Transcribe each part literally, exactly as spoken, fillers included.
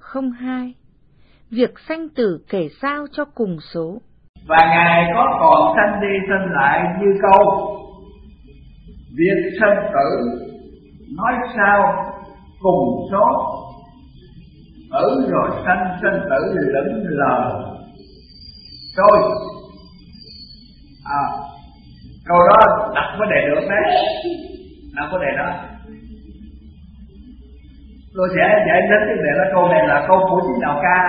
không hai. Việc sanh tử kể sao cho cùng số. Và Ngài có còn sanh đi sanh lại như câu việc sanh tử nói sao cùng số. Tử rồi sanh, sanh tử lững lờ trôi. À, câu đó đặt vấn đề được đấy, đặt vấn đề đó. Tôi sẽ giải thích cái đề là câu này là câu của chính đạo ca.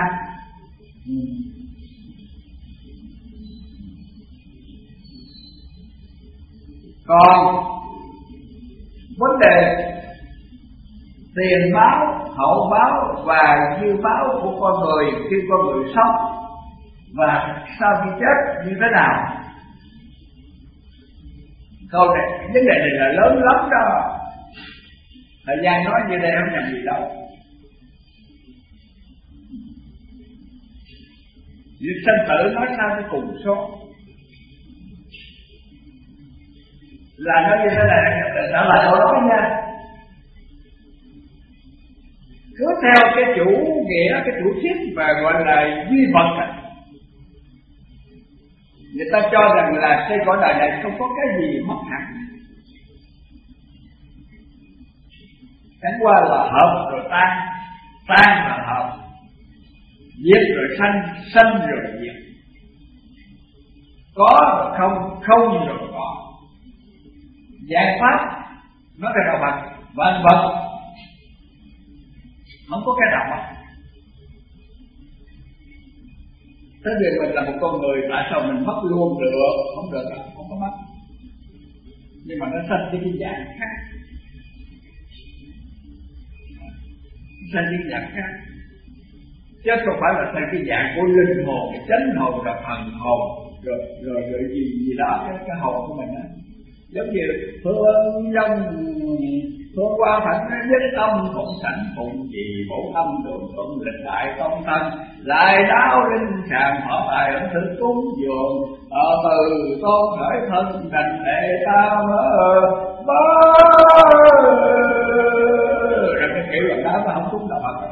Còn vấn đề tiền báo, hậu báo và dư báo của con người khi con người sống và sau khi chết như thế nào, câu này vấn đề này là lớn lắm đó. Thời gian nói như đây không nhầm gì đâu. Việc sanh tử nói sao cho cùng số, là nó như thế này, đó là câu nói nha. Cứ theo cái chủ nghĩa, cái chủ thuyết và gọi là duy vật, người ta cho rằng là cái cõi đời này không có cái gì mất hẳn, chẳng qua là hợp rồi tan, tan rồi hợp, diệt rồi sanh, sanh rồi diệt, có rồi không, không rồi có. Giải pháp nó là đạo vật, vạn vật không có cái đạo vật. Thế vì mình là một con người, tại sao mình mất luôn được? Không được, không có mất. Nhưng mà nó sanh cái dạng khác, sanh cái dạng khác, chứ không phải là sanh cái dạng của linh hồn, chánh hồn, là thần hồn, rồi rồi rồi gì gì đó cái, cái hồn của mình đó. Giống như phương dông phương qua thẳng nhất tâm phụng sảnh phụng trì bổ tâm đường thuận lịch đại công thân lại đáo linh tràng họ tài ẩn thực cúng dường ở từ tôn khởi thân đành đệ ta mơ bơ rồi cái kiểu là đó mà không cúng đạo Phật,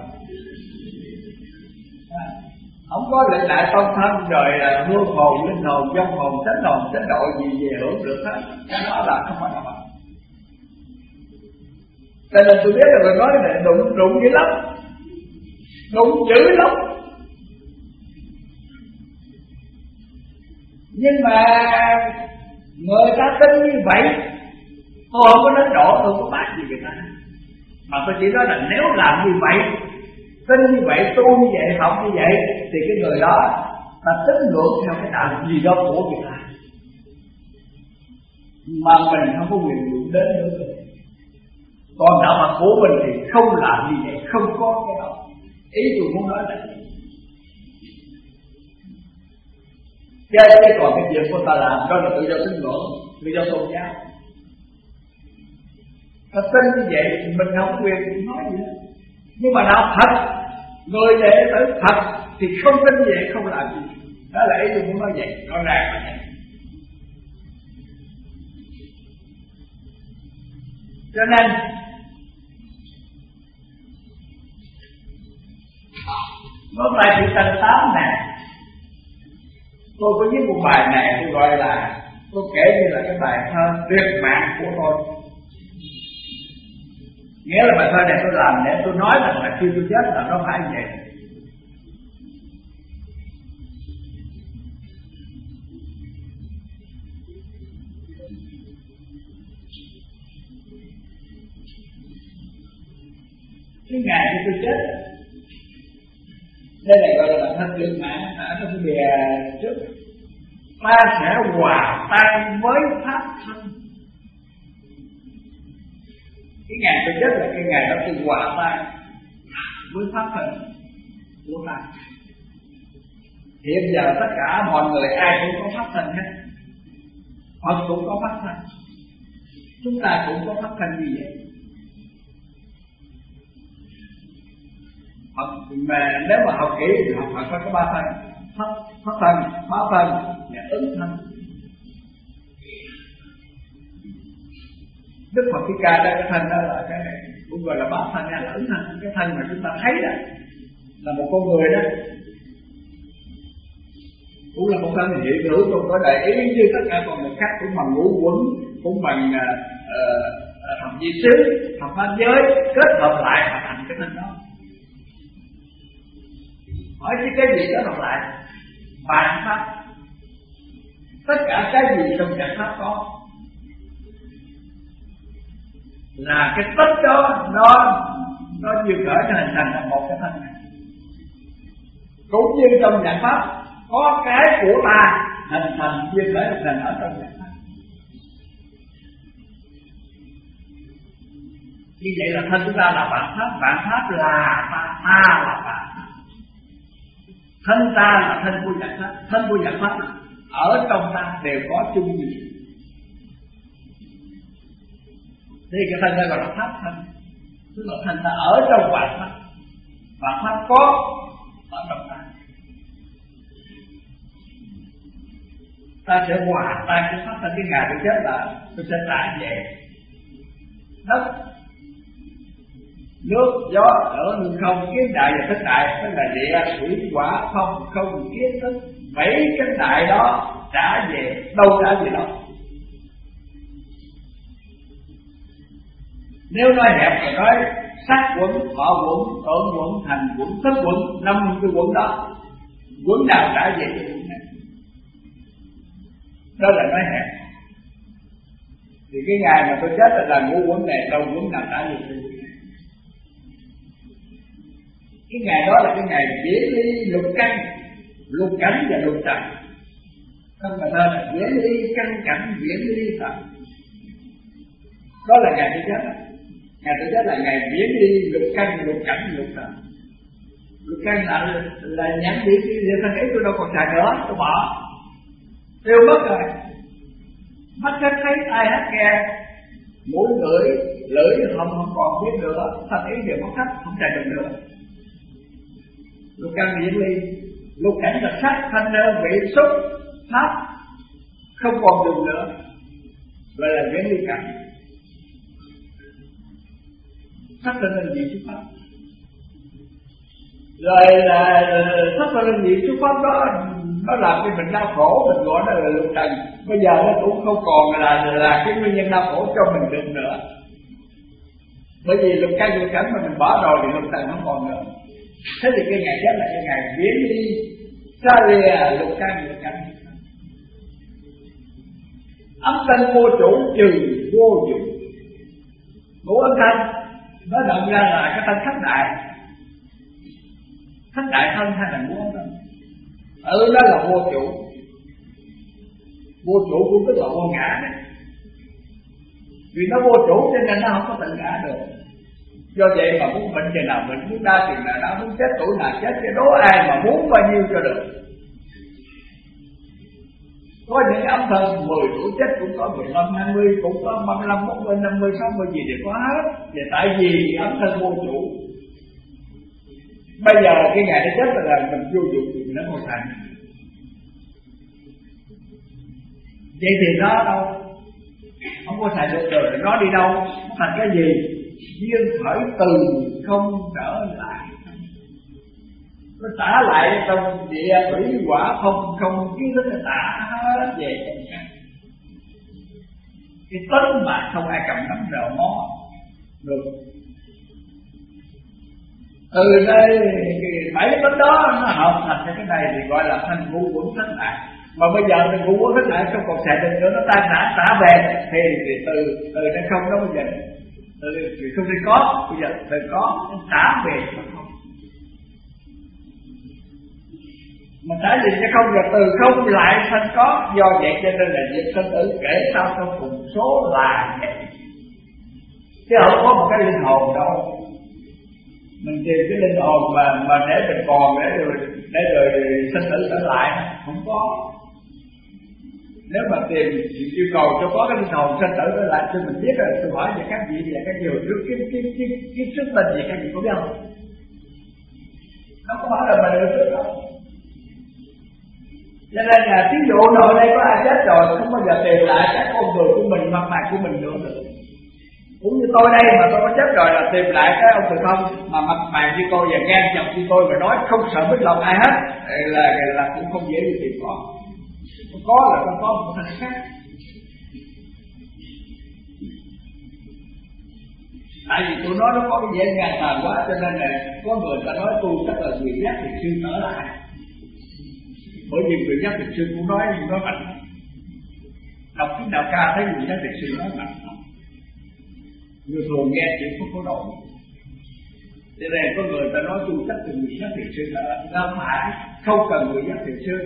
không có lịch đại công thân rồi là hương hồn linh hồn vong hồn chánh hồn chánh đội gì về hưởng được hết, cái đó là không phải đạo Phật. Cho nên tôi biết là người nói này đụng đụng dữ lắm, đụng dữ lắm. Nhưng mà người ta tin như vậy, tôi không có đến độ tôi có bác gì người ta, mà tôi chỉ nói là nếu làm như vậy, tin như vậy, tu như vậy, học như vậy, thì cái người đó ta tín ngưỡng theo cái đạo gì đó của người ta, mà mình không có quyền đụng đến nữa. Còn đạo Phật của mình thì không làm như vậy, không có cái đó. Ý tôi muốn nói là chứ cái còn cái việc của ta làm đó là tự do tín ngưỡng, tự do tôn giáo. Ta tin như vậy mình không có quyền nói gì hết. Nhưng mà đạo thật, người đệ tử thật thì không tin như vậy, không làm gì. Đó là ý tôi muốn nói vậy, rõ ràng là vậy. Cho nên hôm nay chữ sanh tám này, tôi có viết một bài này, tôi gọi là, tôi kể như là cái bài thơ tuyệt mạng của tôi. Nghĩa là bài thơ này tôi làm để tôi nói rằng là khi tôi chết là nó phải vậy. Cái ngày khi tôi chết, đây này gọi là bản thân tuyệt mạng ở trong cái bìa trước, ta sẽ hòa tan với pháp thân. Cái ngày tôi chết là cái ngày đó tôi hòa tan với pháp thân của ta. Hiện giờ tất cả mọi người ai cũng có pháp thân hết, Phật cũng có pháp thân, chúng ta cũng có pháp thân như vậy. Phật, mà nếu mà học kỹ thì học Phật phải có ba thân: pháp, pháp thân, pháp thân và ứng thân. Đức Phật Thích Ca đó, cái thân đó là cái cũng gọi là pháp thân, là ứng thân, cái thân mà chúng ta thấy đó. là một con người đó, cũng là một thân hiện hữu trong cõi đời ý như tất cả con người khác, cũng bằng ngũ quẩn, cũng bằng uh, uh, thập nhị xứ, thập pháp giới kết hợp lại mà thành cái thân đó. Hỏi chứ cái gì đó hợp lại? Vạn pháp. Tất cả cái gì trong vạn pháp có là cái tất đó nó nó duyên khởi nó hình thành là một cái thân này. Cũng như trong vạn pháp có cái của ta hình thành duyên khởi hình thành ở trong vạn pháp. Như vậy là thân chúng ta là vạn pháp, vạn pháp là ta, ta là vạn pháp. Thân ta là thân của vạn pháp, thân của vạn pháp ở trong ta đều có chung gì. Thì cái thân đây gọi là pháp thân, tức là thân ta ở trong vạn pháp, vạn pháp có ở trong ta. Ta sẽ hòa tan cái pháp thân, cái ngày tôi chết là tôi sẽ trả về đất, nước, gió, lửa, hư không, kiến đại và thất đại, tức là địa, thủy, hỏa, không, không, kiến, thức. Mấy cái đại đó trả về đâu trả về đâu. Nếu nói hẹp thì nói sắc quẩn, thọ quẩn, tưởng quẩn, hành quẩn, thức quẩn, năm cái quẩn đó, quẩn nào trả về cho quẩn này. Đó là nói hẹp. Thì cái ngày mà tôi chết là ngũ quẩn này, đâu quẩn nào trả về cho quẩn này. Cái ngày đó là cái ngày viễn ly lục căn, lục cảnh và lục trần. Không mà thơ là viễn ly căn cảnh, viễn ly trần. Đó là ngày tôi chết đó. Ngày tôi chết là ngày viễn ly lục căn, lục cảnh, lục trần. Lục căn là là nhãn điển địa thân ấy tôi đâu còn xài nữa, tôi bỏ, tiêu mất rồi. Mắt hết thấy, tai hết nghe, mũi ngửi, lưỡi không không còn biết nữa, thân ý đều mất hết, không xài được nữa. Lục căn viễn ly, lục cảnh là sắc, thanh đơn, vị, xúc, pháp không còn dùng nữa, gọi là viễn ly cảnh. Sắc thanh đơn vị xúc pháp, rồi là sắc thanh đơn vị xúc pháp đó nó làm cho mình đau khổ, mình gọi nó là lục trần. Bây giờ nó cũng không còn là là cái nguyên nhân đau khổ cho mình được nữa, bởi vì lục căn lục cảnh mà mình bỏ rồi thì lục trần không còn nữa. Thế thì cái ngày chết là cái ngày viễn ly xa lìa lục căn lục cảnh. Âm thanh vô chủ trừ vô dụng. Ngũ âm thanh nó động ra là cái thanh thất đại. Thất đại thân hay là ngũ âm thanh? Ừ, đó là vô chủ. Vô chủ cũng tức là vô ngã đấy. Vì nó vô chủ cho nên nó không có tự ngã được. Do vậy mà muốn bệnh chừng nào bệnh, muốn đau chừng nào đau, muốn chết tuổi nào chết, chứ đố ai mà muốn bao nhiêu cho được. Có những âm thần mười tuổi chết cũng có, mười lăm, hai mươi cũng có, ba mươi lăm, bốn mươi, năm mươi, sáu mươi gì đều có hết. Và tại vì âm thần vô chủ. Bây giờ cái ngày nó chết là mình vô dụng thì nó không thành. Vậy thì nó đâu, không có xài được rồi, nó đi đâu, nó thành cái gì? Duyên khởi từ không trở lại, nó trả lại trong địa thủy hỏa không không kiến thức, nó trả hết về trong căn. Cái tính mà không ai cầm nắm rợ mó được. Từ đây bảy tính đó nó hợp thành cho cái này thì gọi là thành ngũ quẩn thất đại. Mà bây giờ thì ngũ quẩn thất đại không còn xài được nữa, nó tan rã trả về thì, thì từ từ nó không đó bây giờ. Từ không thể có, bây giờ từ có trả về mà không. Mà trả gì cho không, giờ từ không lại thành có. Do vậy cho nên là việc sinh tử kể sao trong cùng số là vậy. Chứ không có một cái linh hồn đâu. Mình tìm cái linh hồn mà mà để mình còn để rồi để rồi sinh tử trở lại không có. Nếu mà tìm yêu cầu cho có cái linh hồn sinh tử trở lại cho mình biết rồi, tôi hỏi về các vị về các nhiều trước kiếm kiếm kiếm kiếm sức mình gì các vị có biết không? Không có hỏi là mình được trước đâu. Cho nên là ví dụ nội đây có ai chết rồi không bao giờ tìm lại các con người của mình, mặt mày của mình nữa được. Cũng như tôi đây mà tôi có chết rồi là tìm lại cái ông Từ Thông mà mặt mày như tôi và gan chọc như tôi mà nói không sợ mất lòng ai hết là là cũng không dễ gì tìm có. Có là không có một thằng khác. Tại vì tôi nói nó có cái dễ ngàn tàn quá cho nên là có người ta nói tôi rất là người giác thiền sư trở lại. Bởi vì người giác thiền sư cũng nói nhưng nói mạnh. Đọc cái đạo ca thấy người giác thiền sư nói mạnh. Người thường nghe chuyện không có độ. Cho nên có người ta nói tu chắc từ người giác thiền sư là không phải, không cần người giác thiền sư.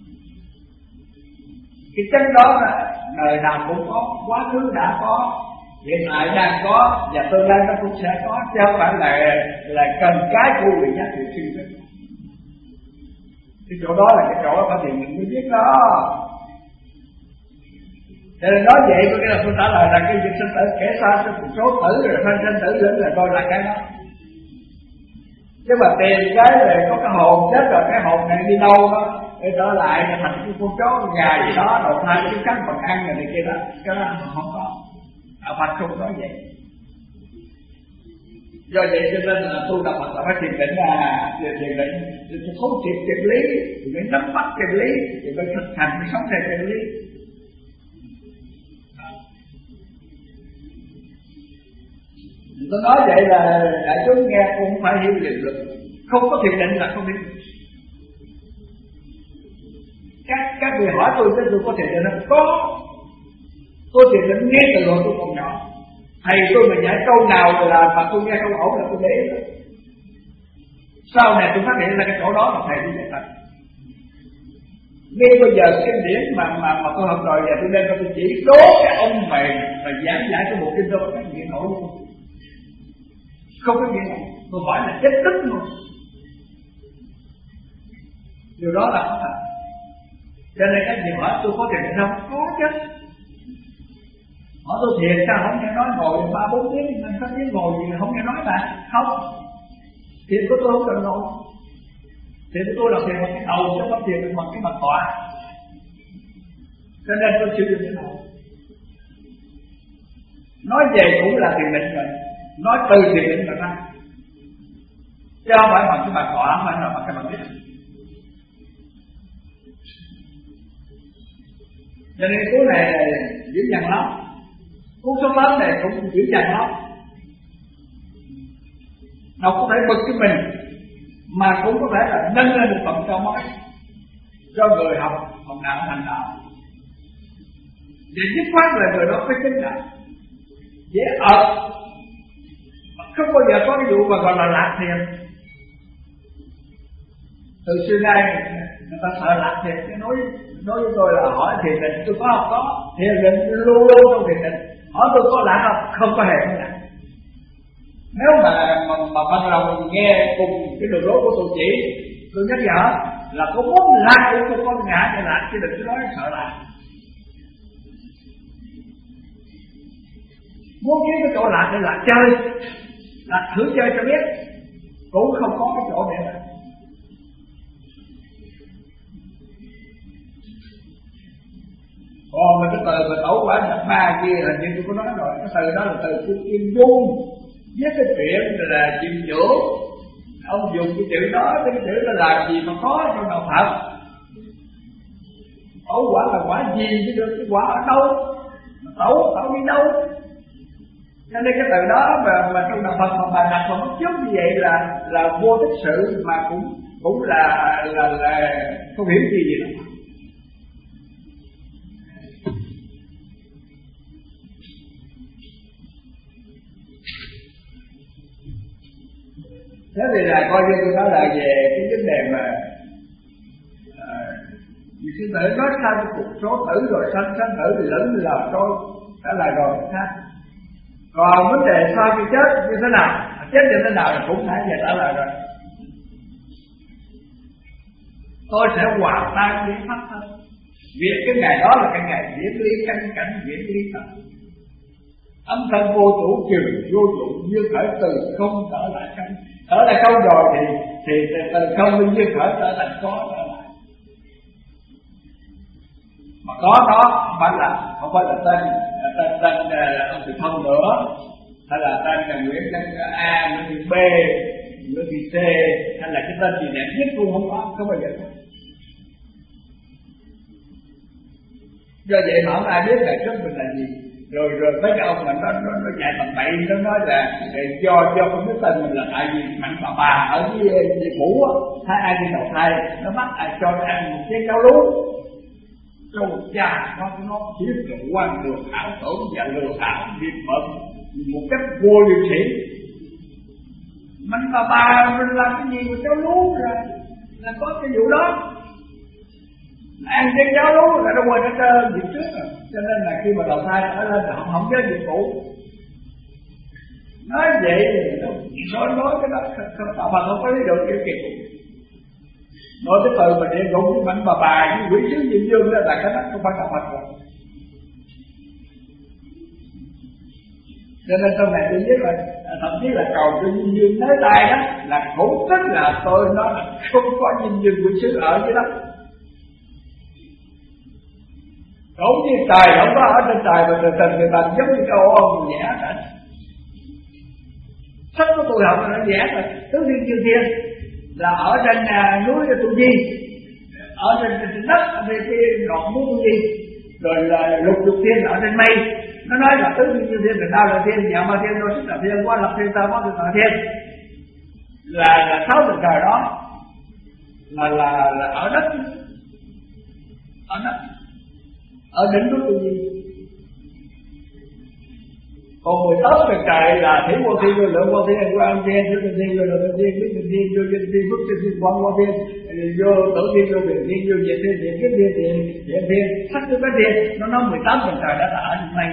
Cái chân đó là đời nào cũng có, quá khứ đã có, hiện tại đang có và tương lai nó cũng sẽ có, chứ không phải là là cần cái của người giác thiền sư đó. Cái chỗ đó là cái chỗ có thiền mình mới biết đó. Cho nên nói vậy có nghĩa là tôi trả lời là cái việc sinh tử kể sao cho một số tử rồi phân sinh tử lĩnh là coi là cái đó. Chứ mà tìm cái về có cái hồn chết rồi cái hồn này đi đâu đó để trở lại thành cái con chó con gà gì đó đầu thai cái cắn bằng ăn rồi này kia đó, cái đó không có. Đạo Phật không nói vậy. Do vậy cho nên là tu đạo Phật là phải thiền định là thiền định thì thấu triệt triệt lý thì mới nắm bắt triệt lý thì mới thực hành mới sống theo triệt lý. Tôi nói vậy là đại chúng nghe cũng phải hiểu được, không có thiền định là không hiểu. Các các vị hỏi tôi cái tôi có thiền định không? Có. Tôi thiền định nghe từ hồi tôi còn nhỏ. Thầy tôi mà giải câu nào là mà tôi nghe không ổn là tôi để đó. Sau này tôi phát hiện ra cái chỗ đó là thầy tôi dạy thật. Ngay bây giờ cái điển mà mà mà tôi học rồi và tôi lên tôi chỉ đố cái ông mày mà giảng giải cái bộ kinh đó các nghĩa nổi luôn. Không có nghĩa nổi. Tôi hỏi là chết tức luôn. Điều đó là không thật. Cho nên các vị hỏi tôi có thiền định không? Có chứ. Hỏi tôi thiền sao không nghe nói ngồi ba bốn tiếng mình có tiếng ngồi gì không nghe nói mà không. Thiền của tôi không cần ngồi. Thiền của tôi là thiền bằng cái đầu chứ không thiền bằng cái mặt tọa. Cho nên tôi sử dụng cái đầu. Nói về cũng là thiền định rồi. Nói từ thiền định là ra. Chứ không phải bằng cái mặt tọa, không phải là bằng cái mặt đích. Cho nên cuốn này dữ dằn lắm. Cuốn số lớn này cũng dữ dằn lắm. Nó có thể bực cái mình mà cũng có thể là nâng lên một tầm cao mới cho người học học đạo thành đạo. Để dứt khoát là người đó phải chứng đạo. Dễ ợt. Không bao giờ có cái vụ mà gọi là lạc thiền. Từ xưa nay người ta sợ lạc thiền. Cái nói nói với tôi là hỏi thiền định tôi có không? Có. Thiền định luôn luôn trong thiền định. Hỏi tôi có lạc không? Không có hề không lạc. Nếu mà mà, mà ban đầu mình nghe cùng cái đường lối của tôi chỉ, tôi nhắc nhở là có muốn lạc cũng tôi có ngã cho lạc, chứ đừng có nói sợ lạc. Muốn kiếm cái chỗ lạc để lạc chơi, lạc thử chơi cho biết, cũng không có cái chỗ để lạc. Còn mà cái từ mà tẩu quả nhập ma kia là như tôi có nói rồi, cái từ đó là từ của Kim Dung. Với cái chuyện là chịu dưỡng. Ông dùng cái chữ đó, cái chữ đó làm gì mà có trong đạo Phật. Tẩu quả là quả gì chứ được, cái quả ở đâu? Tẩu, tẩu đi đâu? Cho nên cái từ đó mà, mà trong đạo Phật mà bà đặt vào mất chút như vậy là là vô tích sự mà cũng cũng là là là không hiểu gì gì đâu. Thế thì là coi như tôi nói lại về cái vấn đề mà vì sư tử nói sao cái cuộc số tử rồi sanh sanh tử thì lớn là tôi đã lại rồi ha. Còn vấn đề sau khi chết như thế nào, chết như thế nào thì cũng đã về trả lời rồi. Tôi sẽ hòa tan biến pháp thân. Việc cái ngày đó là cái ngày diễn lý căn cảnh diễn lý thật. Âm thanh vô chủ trừ vô dụng như khởi từ không trở lại không. Trở lại không rồi thì thì từ không như như khởi trở lại có trở lại. Mà có đó không phải là không phải là tên tên tên là ông Từ Thông nữa, hay là tên là Nguyễn Văn A, Nguyễn Thị B, Nguyễn Thị C, hay là cái tên gì đẹp nhất cũng không có, không bao giờ có. Do vậy mà không ai biết là chất mình là gì. Rồi rồi mấy cái ông mà nó nó nó chạy tầm bậy, nó nói là do do không biết tên mình là tại vì mạnh bà bà ở với với cũ á, hai ai đi đầu thai nó bắt ai cho nó ăn một cái cháo lú. Châu cha nó nó chỉ là quan lừa ảo tưởng và lừa ảo việc mượn một cách vô liêm sỉ. Mạnh bà bà mình làm cái gì mà cháo lú rồi là có cái vụ đó. Ăn cái cháo lú là nó quên hết việc trước rồi. Cho nên là khi mà đầu thai ở lên họ không nhớ việc cũ. Nói vậy nói nói cái đó mà không có lý được kiểu kịp. Nói cái từ mà địa ngục với mạnh bà bà với quỷ sứ Diêm Dương đó là cái đó không phải là Phật rồi. Cho nên sau này tôi biết là thậm chí là cầu cho Diêm Dương nói tay đó là cũng tức là tôi nói là không có Diêm Dương quỷ sứ ở dưới đó. Không như trời không có ở trên trời mà từ từ người ta giống như câu ôm vẽ cả. Sách của tôi học là nó vẽ rồi. Tướng Thiên Chư Thiên là ở trên uh, núi Tu Di, ở trên, trên đất ở trên cái ngọn núi Tu Di, rồi là Lục Dục Thiên ở trên mây. Nó nói là Tướng Thiên Chư Thiên là đau là thiên, nhạo mà thiên, đôi sức là thiên, qua lập thiên, ta có được là thiên. Là là sáu tầng trời đó là là là ở đất, ở đất. Ở đỉnh núi Tu Di. Còn mười tám tầng trời là Thủy Vô Thiên, rồi Lượng Vô Thiên, Quan Thiên, Thủy Bình Thiên, rồi Lượng Thiên, Biết Bình Thiên, Vô Vinh Thiên, Phước Thiên, Quan Vô Thiên, Vô Tử Thiên, Vô Bình Thiên, Vô Diệt Thiên, Diệt Kiếp Thiên, Diệt Diệt Thiên, Thất Tư Bát Thiên. Nó nói mười tám tầng trời đó là ở trên mây.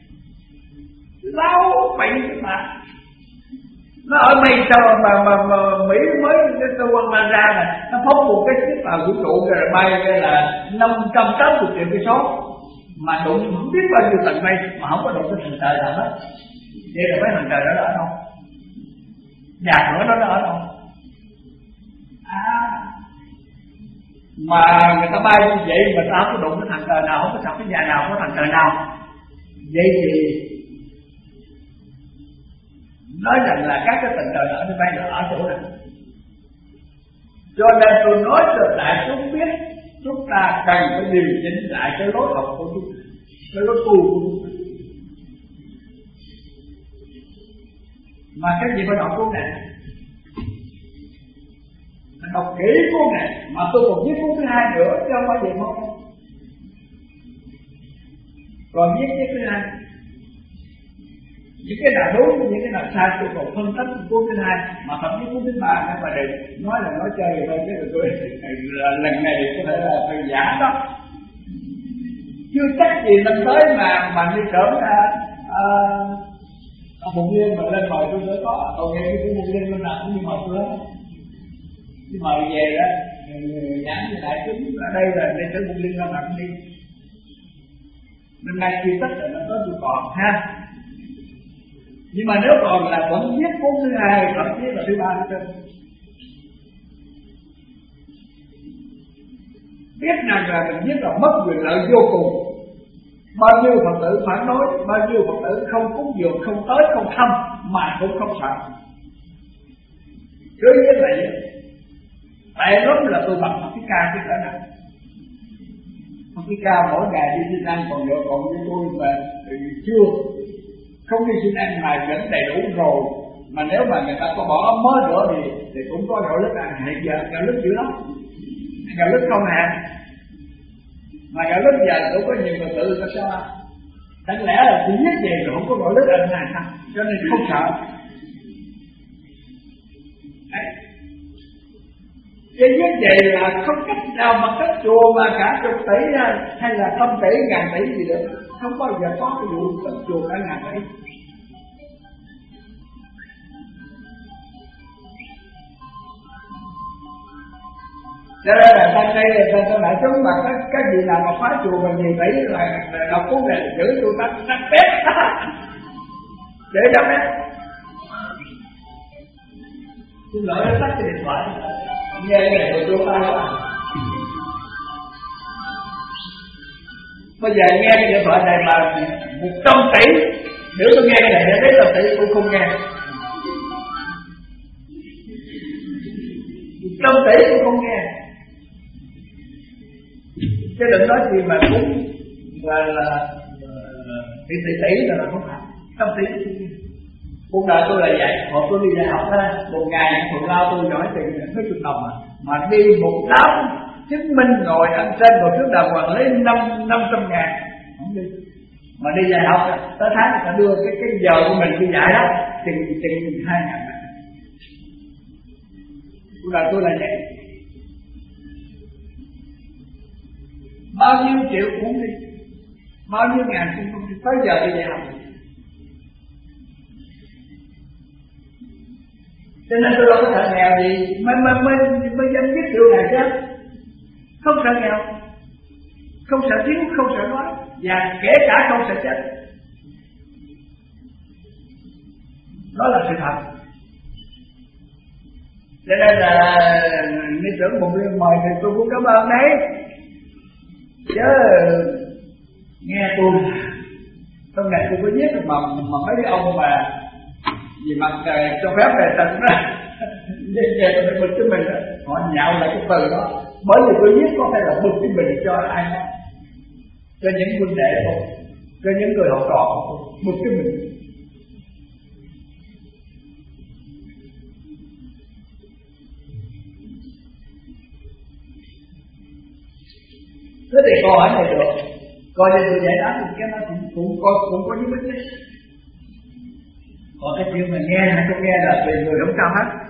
Lâu vậy mà nó ở mây sao mà mà, mà Mỹ mới cái cơ quan mang ra này, nó phóng một cái chiếc tàu vũ trụ rồi bay đây là năm trăm tám mươi triệu cây số mà đụng không biết bao nhiêu tầng mây mà không có đụng cái thần trời nào hết. Vậy là mấy thần trời đó ở đâu? Nhạc nữa đó nó ở đâu? À, mà người ta bay như vậy mà ta không có đụng cái thần trời nào, không có sập cái nhà nào, không có thần trời nào. Vậy thì nói rằng là các cái tầng trời ở trên bay ở chỗ này. Cho nên tôi nói cho đại chúng biết chúng ta cần phải điều chỉnh lại cái lối học của chúng, cái lối tu của chúng. Mà cái gì phải đọc cuốn này, đọc kỹ cuốn này, mà tôi còn viết cuốn thứ hai nữa chứ không phải gì không. Còn viết cái thứ hai, những cái nào đúng, những cái nào sai tôi còn phân tích cuốn thứ hai, mà thậm chí cuốn thứ ba các bạn đừng nói là nói chơi thôi chứ tôi lần này có thể là tôi giả đó. Chưa chắc gì năm tới mà mà như cỡ ông Phụng Liên mà lên mời tôi nữa có, tôi nghe cái Phụng Liên lên nào cũng như mời tôi đó. Chứ mời về đó, nhắn với đại chúng ở đây là để cho Phụng Liên lên nào cũng đi. Năm nay chưa tất là nó có tôi còn ha. Nhưng mà nếu còn là vẫn viết cuốn thứ hai, thậm chí là thứ ba nữa trên. Biết rằng là mình viết là mất quyền lợi vô cùng. Bao nhiêu Phật tử phản đối, bao nhiêu Phật tử không cúng dường, không tới, không thăm, mà cũng không sợ. Cứ như vậy, tại lắm là tôi bằng một cái ca cái cỡ nào. Một cái ca mỗi ngày đi xin ăn, còn vợ còn với tôi mà chưa không đi xin ăn mà vẫn đầy đủ rồi. Mà nếu mà người ta có bỏ ấm mới nữa thì thì cũng có gạo lứt ăn. Hiện giờ gạo lứt dữ lắm, gạo lứt không hả? Mà gạo lứt giờ cũng có nhiều người tự ta sao? Chẳng lẽ là chỉ nhất về rồi không có gạo lứt ăn hàng sao? Cho nên không sợ. Đấy. Cái nhất vậy là không cách nào mà cách chùa mà cả chục tỷ hay là trăm tỷ, ngàn tỷ gì được. Không bao giờ có cái vụ cách chùa cả ngàn tỷ. Cho nên là trong đây là ta lại chúng mà cái, cái gì nào mà phá chùa mà nhiều tỷ là, là đọc cuốn này giữ tôi ta tắt bếp để cho bếp. Xin lỗi nó tắt cái điện thoại nghe cái này tôi vô tay quá. Bây giờ nghe cái điện thoại này mà một trăm tỷ Nếu tôi nghe cái này để thấy là tự tôi không nghe. Tâm tỷ tôi không nghe. Chứ đừng nói gì mà cũng là là tỷ tỷ tỷ là không phải. Tâm tỷ cuộc đời tôi là vậy. Hồi tôi đi đại học á, một ngày thù lao tôi giỏi tiền mấy chục đồng à, mà đi một đám chứng minh ngồi ăn trên rồi trước đàng hoàng lấy năm năm trăm ngàn không đi. Mà đi dạy học tới tháng người ta đưa cái cái giờ của mình đi dạy đó tiền tiền hai ngàn. Cuộc đời tôi là vậy. Bao nhiêu triệu cũng đi, bao nhiêu ngàn cũng không đi, tới giờ đi dạy học. Cho nên tôi đâu có sợ nghèo gì mới mới mới mới dám viết điều này chứ. Không sợ nghèo, không sợ thiếu, không sợ đói, và kể cả không sợ chết. Đó là sự thật. Cho nên là ni trưởng một liên mời thì tôi cũng cảm ơn đấy. Chứ nghe tôi trong này tôi có viết mà mà mấy cái ông mà vì mặt cho phép về tận đó về về tận bực cho mình đó, họ nhạo lại cái từ đó. Bởi vì tôi viết có thể là bực cho mình cho ai đó, cho những huynh đệ thôi, cho những người học trò bực cho mình. Thế thì câu hỏi này được coi như tôi giải đáp thì cái nó cũng cũng có cũng có những vấn đề. Còn cái chuyện mà nghe hay không nghe là tùy người không sao hết.